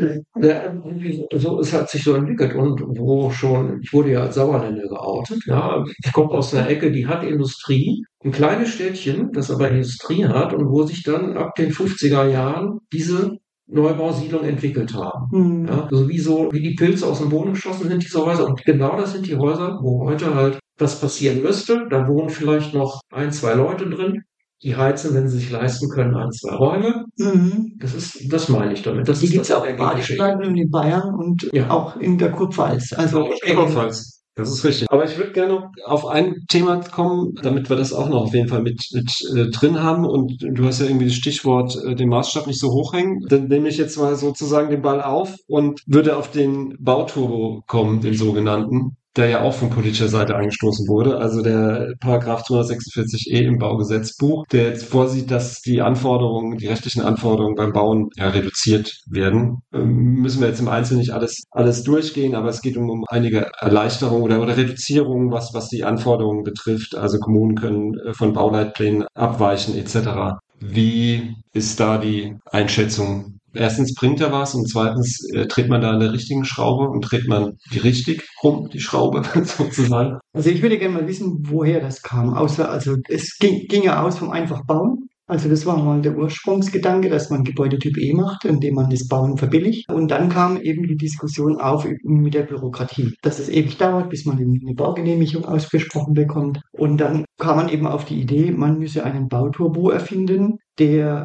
Es hat sich so entwickelt und ich wurde ja als Sauerländer geoutet, ja, ich komme aus einer Ecke, die hat Industrie, ein kleines Städtchen, das aber Industrie hat und wo sich dann ab den 50er Jahren diese Neubausiedlungen entwickelt haben. Ja, so wie die Pilze aus dem Boden geschossen sind, diese Häuser. Und genau das sind die Häuser, wo heute halt was passieren müsste. Da wohnen vielleicht noch 1, 2 Leute drin. Die heizen, wenn sie sich leisten können, 1, 2 Räume. Das meine ich damit. Die gibt es auch in Baden und in Bayern und auch in der Kurpfalz. Also Kurpfalz. Das ist richtig. Aber ich würde gerne auf ein Thema kommen, damit wir das auch noch auf jeden Fall mit drin haben. Und du hast ja irgendwie das Stichwort, den Maßstab nicht so hochhängen. Dann nehme ich jetzt mal sozusagen den Ball auf und würde auf den Bauturbo kommen, den sogenannten, der ja auch von politischer Seite angestoßen wurde. Also der Paragraph 246e im Baugesetzbuch, der jetzt vorsieht, dass die rechtlichen Anforderungen beim Bauen reduziert werden. Müssen wir jetzt im Einzelnen nicht alles durchgehen, aber es geht um einige Erleichterungen oder Reduzierungen, was die Anforderungen betrifft. Also Kommunen können von Bauleitplänen abweichen etc. Wie ist da die Einschätzung? Erstens bringt er was und zweitens dreht man da an der richtigen Schraube und dreht man die richtig rum, die Schraube sozusagen. Also ich würde gerne mal wissen, woher das kam. Also es ging ja aus vom einfach bauen. Also das war mal der Ursprungsgedanke, dass man Gebäudetyp E macht, indem man das Bauen verbilligt. Und dann kam eben die Diskussion auf mit der Bürokratie, dass es ewig dauert, bis man eine Baugenehmigung ausgesprochen bekommt. Und dann kam man eben auf die Idee, man müsse einen Bauturbo erfinden, der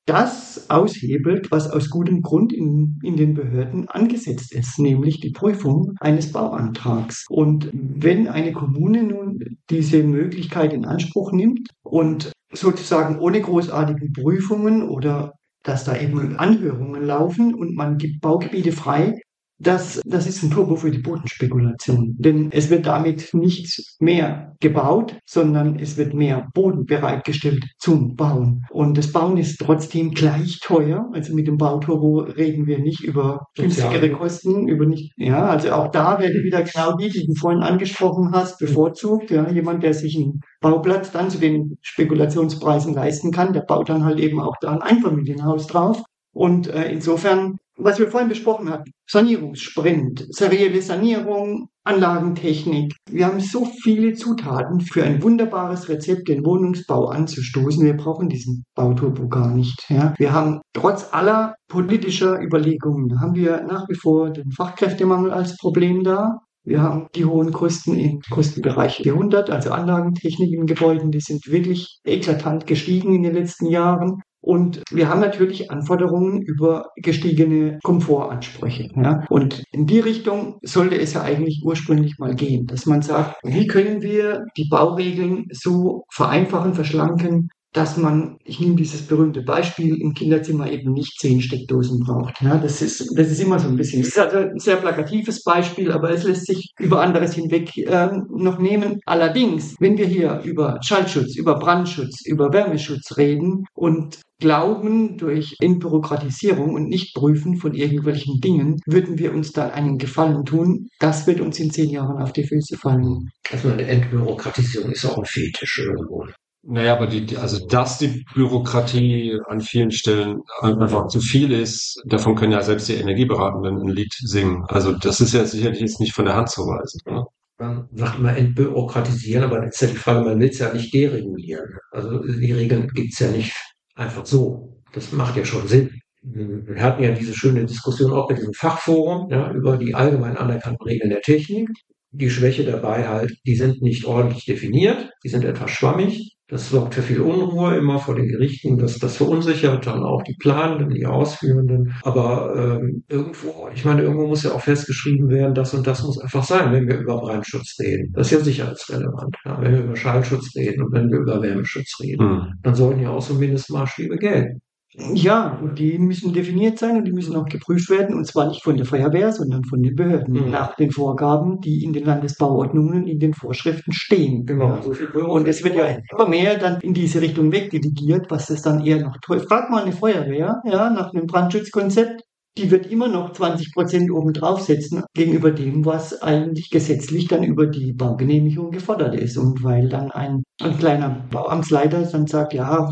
das aushebelt, was aus gutem Grund in den Behörden angesetzt ist, nämlich die Prüfung eines Bauantrags. Und wenn eine Kommune nun diese Möglichkeit in Anspruch nimmt und sozusagen ohne großartige Prüfungen oder dass da eben Anhörungen laufen und man gibt Baugebiete frei, das ist ein Turbo für die Bodenspekulation. Denn es wird damit nicht mehr gebaut, sondern es wird mehr Boden bereitgestellt zum Bauen. Und das Bauen ist trotzdem gleich teuer. Also mit dem Bauturbo reden wir nicht über günstigere Kosten, also auch da werden wieder genau die du vorhin angesprochen hast, bevorzugt. Ja, jemand, der sich einen Bauplatz dann zu den Spekulationspreisen leisten kann, der baut dann halt eben auch da ein Einfamilienhaus drauf. Und insofern, was wir vorhin besprochen hatten, Sanierungssprint, serielle Sanierung, Anlagentechnik. Wir haben so viele Zutaten für ein wunderbares Rezept, den Wohnungsbau anzustoßen. Wir brauchen diesen Bauturbo gar nicht. Ja. Wir haben trotz aller politischer Überlegungen, haben wir nach wie vor den Fachkräftemangel als Problem da. Wir haben die hohen Kosten im Kostenbereich 400, also Anlagentechnik in Gebäuden, die sind wirklich eklatant gestiegen in den letzten Jahren. Und wir haben natürlich Anforderungen über gestiegene Komfortansprüche. Ja? Und in die Richtung sollte es ja eigentlich ursprünglich mal gehen, dass man sagt, wie können wir die Bauregeln so vereinfachen, verschlanken, dass man, ich nehme dieses berühmte Beispiel, im Kinderzimmer eben nicht 10 Steckdosen braucht. Ja, das ist immer so ein bisschen, das ist also ein sehr plakatives Beispiel, aber es lässt sich über anderes hinweg noch nehmen. Allerdings, wenn wir hier über Schallschutz, über Brandschutz, über Wärmeschutz reden und glauben, durch Entbürokratisierung und Nichtprüfen von irgendwelchen Dingen würden wir uns da einen Gefallen tun. Das wird uns in 10 Jahren auf die Füße fallen. Also eine Entbürokratisierung ist auch ein Fetisch irgendwo. Naja, aber dass die Bürokratie an vielen Stellen einfach zu viel ist, davon können ja selbst die Energieberatenden ein Lied singen. Also das ist ja sicherlich jetzt nicht von der Hand zu weisen. Ne? Man sagt immer entbürokratisieren, aber dann ist ja die Frage, man will es ja nicht deregulieren. Also die Regeln gibt's ja nicht einfach so. Das macht ja schon Sinn. Wir hatten ja diese schöne Diskussion auch mit diesem Fachforum, ja, über die allgemein anerkannten Regeln der Technik. Die Schwäche dabei halt, die sind nicht ordentlich definiert, die sind etwas schwammig. Das sorgt für viel Unruhe immer vor den Gerichten, das verunsichert dann auch die Planenden, die Ausführenden. Aber irgendwo muss ja auch festgeschrieben werden, das und das muss einfach sein, wenn wir über Brandschutz reden. Das ist ja sicherheitsrelevant. Ja, wenn wir über Schallschutz reden und wenn wir über Wärmeschutz reden, dann sollten ja auch so Mindestmaßstäbe gelten. Ja, und die müssen definiert sein und die müssen auch geprüft werden, und zwar nicht von der Feuerwehr, sondern von den Behörden, nach den Vorgaben, die in den Landesbauordnungen, in den Vorschriften stehen. Genau. Ja. Und es wird ja immer mehr dann in diese Richtung wegdelegiert, was es dann eher noch toll. Frag mal eine Feuerwehr, ja, nach einem Brandschutzkonzept. Die wird immer noch 20% oben draufsetzen gegenüber dem, was eigentlich gesetzlich dann über die Baugenehmigung gefordert ist. Und weil dann ein kleiner Bauamtsleiter dann sagt, ja,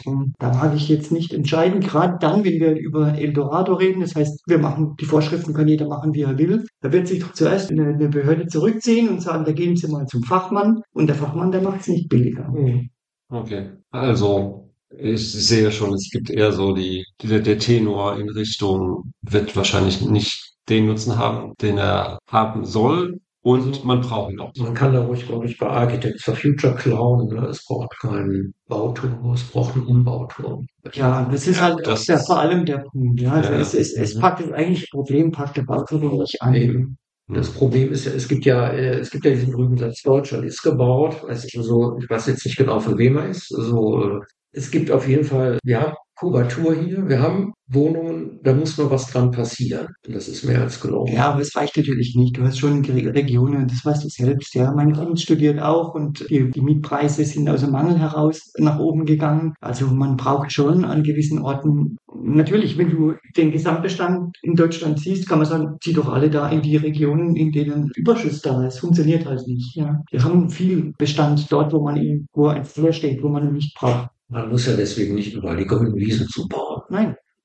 da mag ich jetzt nicht entscheiden, gerade dann, wenn wir über Eldorado reden, das heißt, die Vorschriften kann jeder machen, wie er will, da wird sich doch zuerst eine Behörde zurückziehen und sagen, da gehen Sie mal zum Fachmann, und der Fachmann, der macht es nicht billiger. Okay, also ich sehe schon, es gibt eher so der Tenor in Richtung, wird wahrscheinlich nicht den Nutzen haben, den er haben soll, und man braucht ihn auch. Man kann da ruhig, glaube ich, bei Architects for Future klauen. Ne? Es braucht keinen Bauturbo, es braucht einen Umbauturbo. Ja, das ist halt vor allem der Punkt. Ja, also es packt das eigentliche Problem, packt der Bauturbo nicht an. Das Problem ist ja, es gibt ja diesen berühmten Satz, Deutschland ist gebaut. Ich weiß jetzt nicht genau, von wem er ist. Also, es gibt auf jeden Fall, ja, Kubatur hier. Wir haben Wohnungen, da muss noch was dran passieren. Das ist mehr als gelungen. Ja, aber es reicht natürlich nicht. Du hast schon Regionen, das weißt du selbst. Ja, mein Kind studiert auch, und die Mietpreise sind aus dem Mangel heraus nach oben gegangen. Also man braucht schon an gewissen Orten, natürlich, wenn du den Gesamtbestand in Deutschland siehst, kann man sagen, zieh doch alle da in die Regionen, in denen Überschuss da ist. Funktioniert halt nicht. Ja. Wir haben viel Bestand dort, wo ein Flair steht, wo man ihn nicht braucht. Man muss ja deswegen nicht überall die grünen Wiesen zubauen. Nein.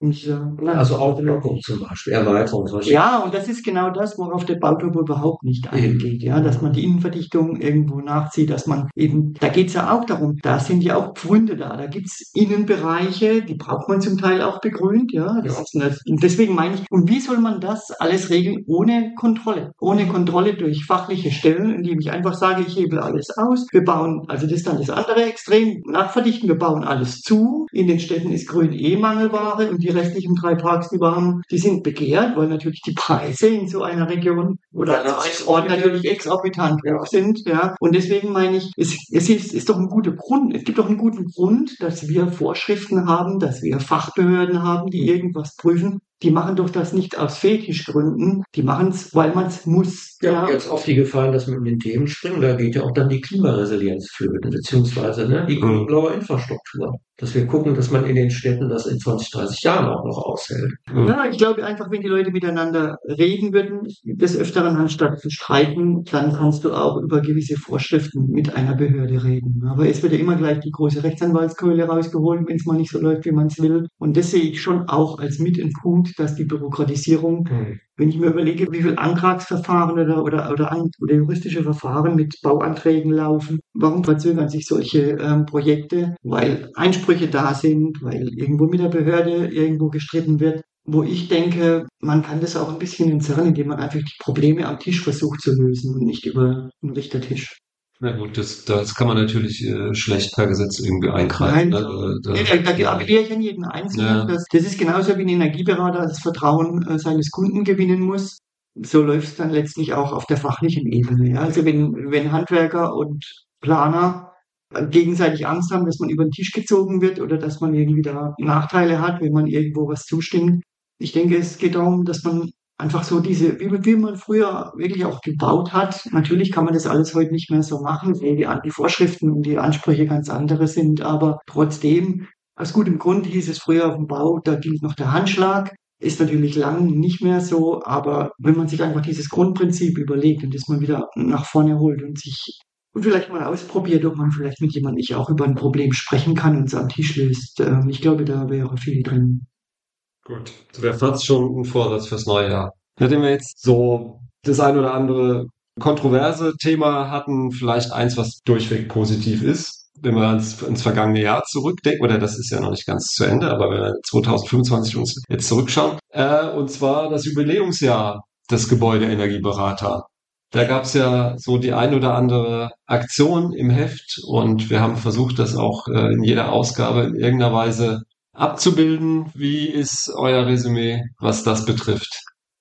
Also Aufstockung zum Beispiel, Erweiterung, solche. Ja, und das ist genau das, worauf der Bauturbo überhaupt nicht eingeht, ja, dass man die Innenverdichtung irgendwo nachzieht, dass man eben, da geht's ja auch darum, da sind ja auch Pfründe da gibt's Innenbereiche, die braucht man zum Teil auch begrünt, ja, und deswegen meine ich, und wie soll man das alles regeln ohne Kontrolle? Ohne Kontrolle durch fachliche Stellen, indem ich einfach sage, ich hebel alles aus, wir bauen, also das ist dann das andere Extrem, nachverdichten, wir bauen alles zu, in den Städten ist Grün Mangelware und die restlichen 3 Parks, die wir haben, die sind begehrt, weil natürlich die Preise in so einer Region oder an einem Ort natürlich exorbitant hoch sind, ja. Und deswegen meine ich, es ist doch ein guter Grund, es gibt doch einen guten Grund, dass wir Vorschriften haben, dass wir Fachbehörden haben, die irgendwas prüfen. Die machen doch das nicht aus Fetischgründen, die machen es, weil man es muss. Ja, jetzt auf die Gefahren, dass wir in den Themen springen, da geht ja auch dann die Klimaresilienz flöten, beziehungsweise die blaue Infrastruktur. Dass wir gucken, dass man in den Städten das in 20, 30 Jahren auch noch aushält. Ja, ich glaube einfach, wenn die Leute miteinander reden würden, des Öfteren anstatt zu streiten, dann kannst du auch über gewisse Vorschriften mit einer Behörde reden. Aber es wird ja immer gleich die große Rechtsanwaltskeule rausgeholt, wenn es mal nicht so läuft, wie man es will. Und das sehe ich schon auch als mit ein Punkt, dass die Bürokratisierung, wenn ich mir überlege, wie viel Antragsverfahren oder juristische Verfahren mit Bauanträgen laufen, warum verzögern sich solche Projekte? Weil Einsprüche da sind, weil irgendwo mit der Behörde irgendwo gestritten wird. Wo ich denke, man kann das auch ein bisschen entzerren, indem man einfach die Probleme am Tisch versucht zu lösen und nicht über einen Richtertisch. Na gut, das kann man natürlich schlecht per Gesetz irgendwie eingreifen. Nein, da appelliere ich an jeden Einzelnen. Ja. Das ist genauso wie ein Energieberater das Vertrauen seines Kunden gewinnen muss. So läuft es dann letztlich auch auf der fachlichen Ebene. Ja. Also wenn Handwerker und Planer gegenseitig Angst haben, dass man über den Tisch gezogen wird oder dass man irgendwie da Nachteile hat, wenn man irgendwo was zustimmt. Ich denke, es geht darum, dass man einfach so wie man früher wirklich auch gebaut hat. Natürlich kann man das alles heute nicht mehr so machen, weil die Vorschriften und die Ansprüche ganz andere sind, aber trotzdem, aus gutem Grund hieß es früher auf dem Bau, da gilt noch der Handschlag. Ist natürlich lang nicht mehr so, aber wenn man sich einfach dieses Grundprinzip überlegt und das mal wieder nach vorne holt und vielleicht mal ausprobiert, ob man vielleicht mit jemandem nicht auch über ein Problem sprechen kann und es am Tisch löst. Ich glaube, da wäre viel drin. Gut, das wäre fast schon ein Vorsatz fürs neue Jahr. Nachdem wir jetzt so das ein oder andere kontroverse Thema hatten, vielleicht eins, was durchweg positiv ist, wenn wir ins vergangene Jahr zurückdenken, oder das ist ja noch nicht ganz zu Ende, aber wenn wir 2025 uns jetzt zurückschauen, und zwar das Jubiläumsjahr des Gebäudeenergieberater. Da gab es ja so die ein oder andere Aktion im Heft und wir haben versucht, das auch in jeder Ausgabe in irgendeiner Weise abzubilden. Wie ist euer Resümee, was das betrifft?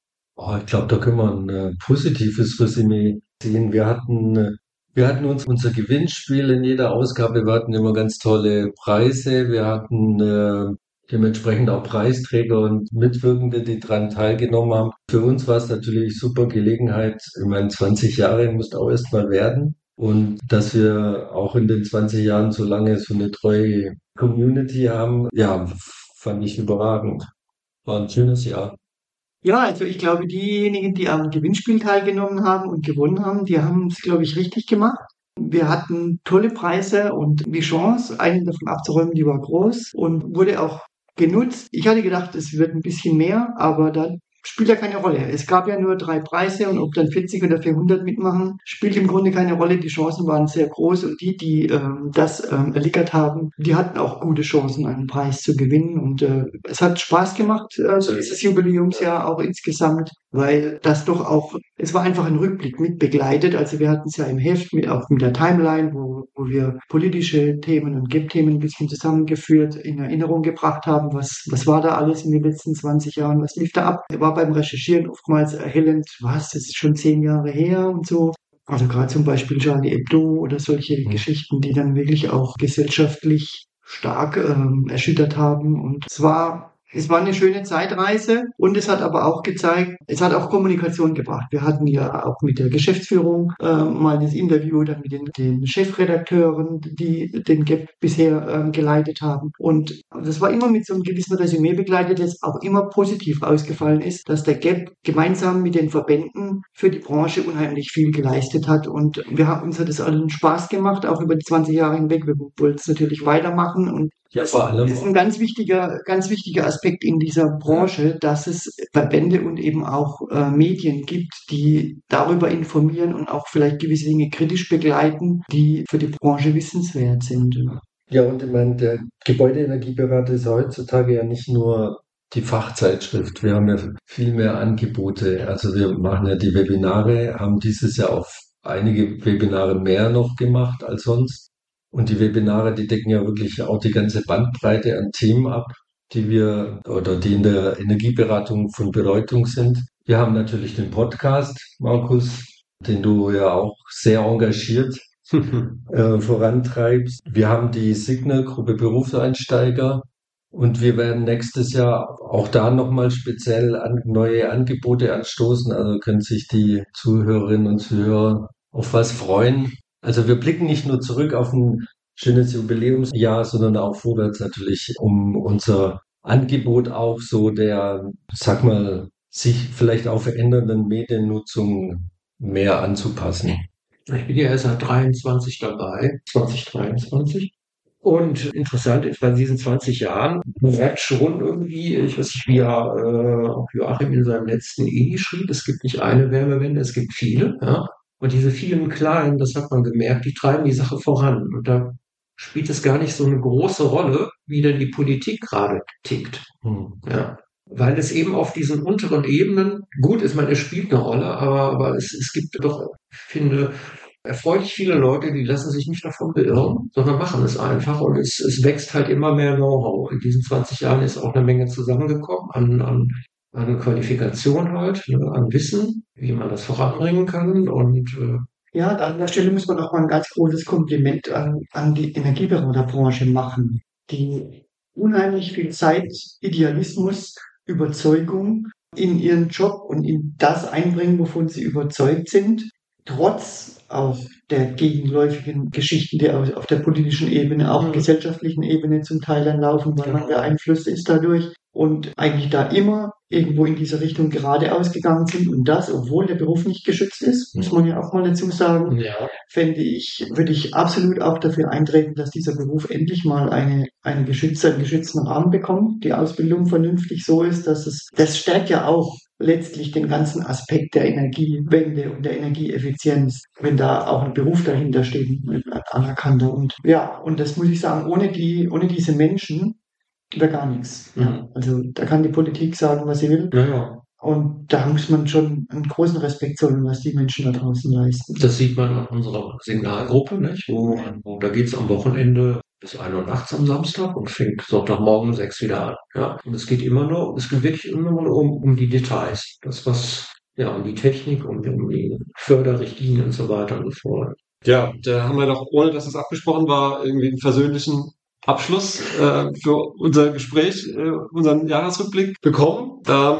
Ich glaube, da können wir ein positives Resümee sehen. Wir hatten unser Gewinnspiel in jeder Ausgabe. Wir hatten immer ganz tolle Preise. Wir hatten dementsprechend auch Preisträger und Mitwirkende, die daran teilgenommen haben. Für uns war es natürlich super Gelegenheit. Ich meine, 20 Jahre musste auch erst mal werden. Und dass wir auch in den 20 Jahren so lange so eine treue Community haben, ja, fand ich überragend. War ein schönes Jahr. Ja, also ich glaube, diejenigen, die am Gewinnspiel teilgenommen haben und gewonnen haben, die haben es, glaube ich, richtig gemacht. Wir hatten tolle Preise und die Chance, einen davon abzuräumen, die war groß und wurde auch genutzt. Ich hatte gedacht, es wird ein bisschen mehr, aber dann spielt ja keine Rolle. Es gab ja nur 3 Preise und ob dann 40 oder 400 mitmachen, spielt im Grunde keine Rolle. Die Chancen waren sehr groß und die das erliggert haben, die hatten auch gute Chancen, einen Preis zu gewinnen. Und es hat Spaß gemacht, so dieses Jubiläumsjahr auch insgesamt, weil das doch auch, es war einfach ein Rückblick mit begleitet. Also wir hatten es ja im Heft, auch mit der Timeline, wo wir politische Themen und GEP-Themen ein bisschen zusammengeführt, in Erinnerung gebracht haben, was war da alles in den letzten 20 Jahren, was lief da ab. War beim Recherchieren oftmals erhellend, das ist schon 10 Jahre her und so. Also gerade zum Beispiel Charlie Hebdo oder solche Geschichten, die dann wirklich auch gesellschaftlich stark erschüttert haben. Und es war eine schöne Zeitreise und es hat aber auch gezeigt, es hat auch Kommunikation gebracht. Wir hatten ja auch mit der Geschäftsführung mal das Interview, dann mit den Chefredakteuren, die den GEP bisher geleitet haben. Und das war immer mit so einem gewissen Resümee begleitet, das auch immer positiv ausgefallen ist, dass der GEP gemeinsam mit den Verbänden für die Branche unheimlich viel geleistet hat. Und uns hat es allen Spaß gemacht, auch über die 20 Jahre hinweg. Wir wollten es natürlich weitermachen und Ja, vor Das ist allem, ein ganz wichtiger Aspekt in dieser Branche, dass es Verbände und eben auch Medien gibt, die darüber informieren und auch vielleicht gewisse Dinge kritisch begleiten, die für die Branche wissenswert sind. ja, und ich meine, der Gebäudeenergieberater ist heutzutage ja nicht nur die Fachzeitschrift. Wir haben ja viel mehr Angebote. Also wir machen ja die Webinare, haben dieses Jahr auf einige Webinare mehr noch gemacht als sonst. Und die Webinare, die decken ja wirklich auch die ganze Bandbreite an Themen ab, die wir oder die in der Energieberatung von Bedeutung sind. Wir haben natürlich den Podcast, Markus, den du ja auch sehr engagiert vorantreibst. Wir haben die Signal-Gruppe Berufseinsteiger und wir werden nächstes Jahr auch da nochmal speziell neue Angebote anstoßen. Also können sich die Zuhörerinnen und Zuhörer auf was freuen. Also wir blicken nicht nur zurück auf ein schönes Jubiläumsjahr, sondern auch vorwärts natürlich, um unser Angebot auch so der, sag mal, sich vielleicht auch verändernden Mediennutzung mehr anzupassen. Ich bin ja erst seit 23 dabei, 2023. Und interessant ist, bei diesen 20 Jahren, man merkt schon irgendwie, ich weiß nicht, wie ja auch Joachim in seinem letzten schrieb, es gibt nicht eine Wärmewende, es gibt viele. Ja? Und diese vielen kleinen, das hat man gemerkt, die treiben die Sache voran. Und da spielt es gar nicht so eine große Rolle, wie denn die Politik gerade tickt. Ja. Weil es eben auf diesen unteren Ebenen, gut ist, man, es spielt eine Rolle, aber es gibt doch, ich finde, erfreulich viele Leute, die lassen sich nicht davon beirren, sondern machen es einfach und es wächst halt immer mehr Know-how. In diesen 20 Jahren ist auch eine Menge zusammengekommen an Qualifikation halt, ne, an Wissen, wie man das voranbringen kann und Ja, an der Stelle muss man auch mal ein ganz großes Kompliment an die Energieberaterbranche machen, die unheimlich viel Zeit, Idealismus, Überzeugung in ihren Job und in das einbringen, wovon sie überzeugt sind, trotz auch der gegenläufigen Geschichten, die auf der politischen Ebene, auch gesellschaftlichen Ebene zum Teil dann laufen, weil man beeinflusst ist dadurch und eigentlich da immer irgendwo in diese Richtung geradeaus gegangen sind und das, obwohl der Beruf nicht geschützt ist, muss man ja auch mal dazu sagen, würde ich absolut auch dafür eintreten, dass dieser Beruf endlich mal einen geschützten Rahmen bekommt, die Ausbildung vernünftig so ist, das stärkt ja auch letztlich den ganzen Aspekt der Energiewende und der Energieeffizienz, wenn da auch ein Beruf dahinter steht, ein anerkannter. Und ja, und das muss ich sagen, ohne diese Menschen wäre gar nichts. Ja, also da kann die Politik sagen, was sie will. ja. Und da muss man schon einen großen Respekt zollen, was die Menschen da draußen leisten. Das sieht man an unserer Signalgruppe, nicht? Da geht's am Wochenende bis 1 Uhr nachts am Samstag und fängt Sonntagmorgen 6 wieder an. Ja? Und es geht wirklich immer nur um die Details. Um die Technik, um die Förderrichtlinien und so weiter und so fort. Ja, da haben wir doch, ohne dass es abgesprochen war, irgendwie einen versöhnlichen Abschluss für unser Gespräch, unseren Jahresrückblick bekommen.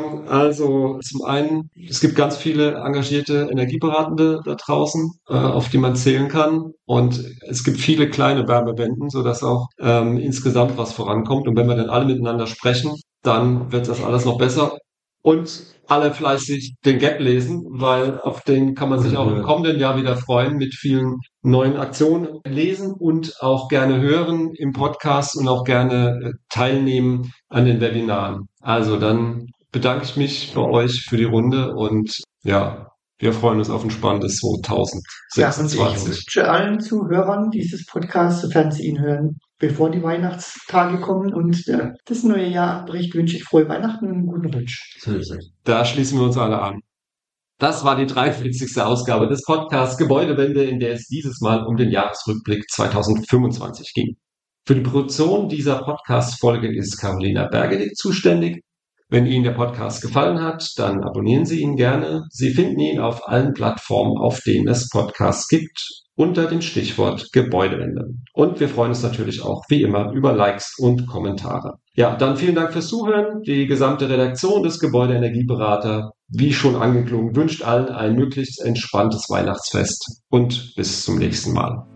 Also zum einen, es gibt ganz viele engagierte Energieberatende da draußen, auf die man zählen kann. Und es gibt viele kleine Wärmewenden, sodass auch insgesamt was vorankommt. Und wenn wir dann alle miteinander sprechen, dann wird das alles noch besser. Und alle fleißig den Gap lesen, weil auf den kann man sich auch im kommenden Jahr wieder freuen mit vielen neuen Aktionen lesen und auch gerne hören im Podcast und auch gerne teilnehmen an den Webinaren. Also dann bedanke ich mich bei euch für die Runde und ja, wir freuen uns auf ein spannendes 2026. Ja, und ich wünsche allen Zuhörern dieses Podcasts, sofern sie ihn hören, bevor die Weihnachtstage kommen und das neue Jahr anbricht, wünsche ich frohe Weihnachten und einen guten Rutsch. Da schließen wir uns alle an. Das war die 43. Ausgabe des Podcasts Gebäudewende, in der es dieses Mal um den Jahresrückblick 2025 ging. Für die Produktion dieser Podcast-Folge ist Carolina Bergedick zuständig. Wenn Ihnen der Podcast gefallen hat, dann abonnieren Sie ihn gerne. Sie finden ihn auf allen Plattformen, auf denen es Podcasts gibt, unter dem Stichwort Gebäudewende. Und wir freuen uns natürlich auch wie immer über Likes und Kommentare. Ja, dann vielen Dank fürs Zuhören. Die gesamte Redaktion des Gebäudeenergieberater, wie schon angeklungen, wünscht allen ein möglichst entspanntes Weihnachtsfest und bis zum nächsten Mal.